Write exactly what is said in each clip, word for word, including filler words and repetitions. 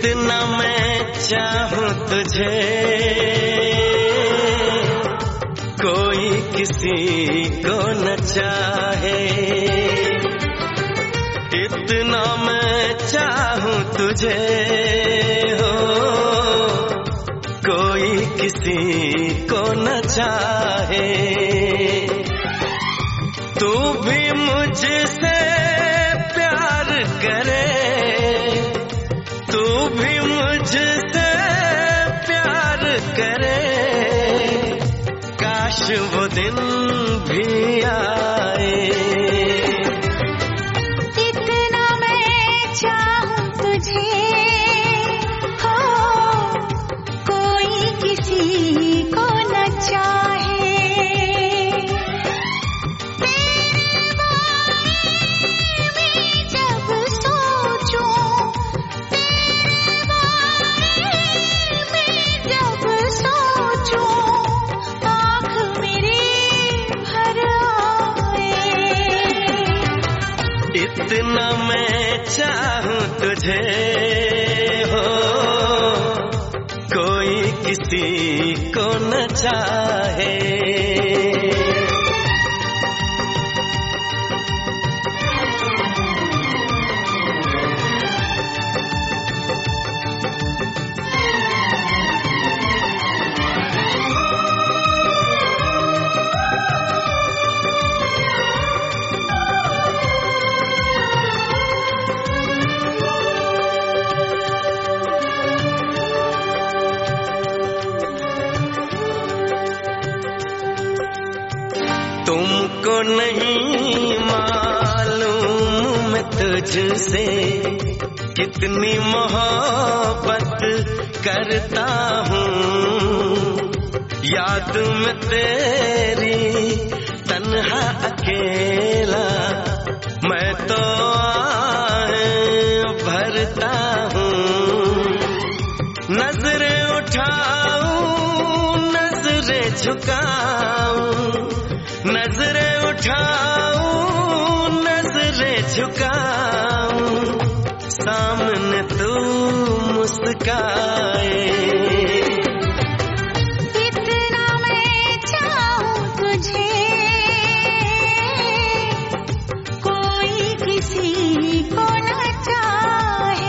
इतना मैं चाहूं तुझे, कोई किसी को न चाहे। इतना मैं चाहूं तुझे हो, कोई किसी को न चाहे। तू भी मुझसे प्यार करे, तू भी मुझसे प्यार करे, काश वो दिन भी आए। इतना मैं चाहूं तुझे हो, कोई किसी को न चाहे। इतना मैं चाहूं तुझे हो, कोई किसी को न चाहे। तुमको नहीं मालूम मैं तुझसे कितनी मोहब्बत करता हूँ। याद में तेरी तन्हा अकेला मैं तो आहें भरता हूँ। नजरें उठाऊं नजरें झुकाऊं, नजरें उठाऊं नजरें झुकाऊं, सामने तू मुस्काए। इतना मैं चाहूं तुझे, कोई किसी को न चाहे।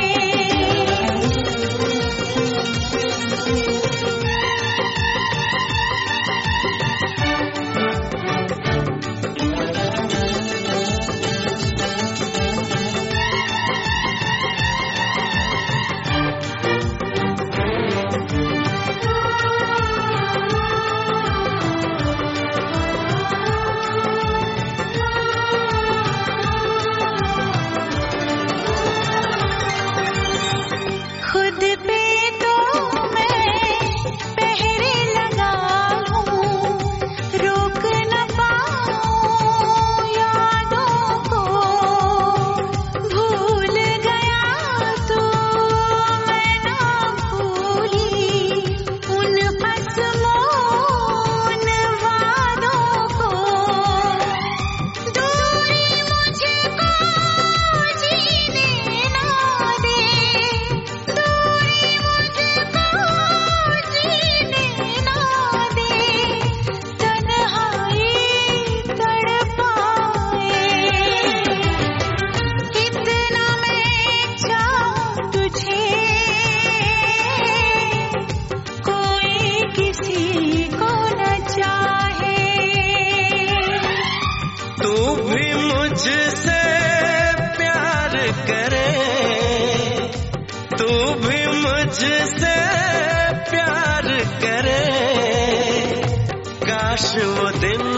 खुद पे तो मैं पहरे लगा लूं, रोक न पाऊं यादों को। भूल गया तो मैं ना भूली उन कसमों उन वादों को। दूरी मुझको जीने ना दे, मुझसे प्यार करे, तू भी मुझसे प्यार करे, काश वो दिन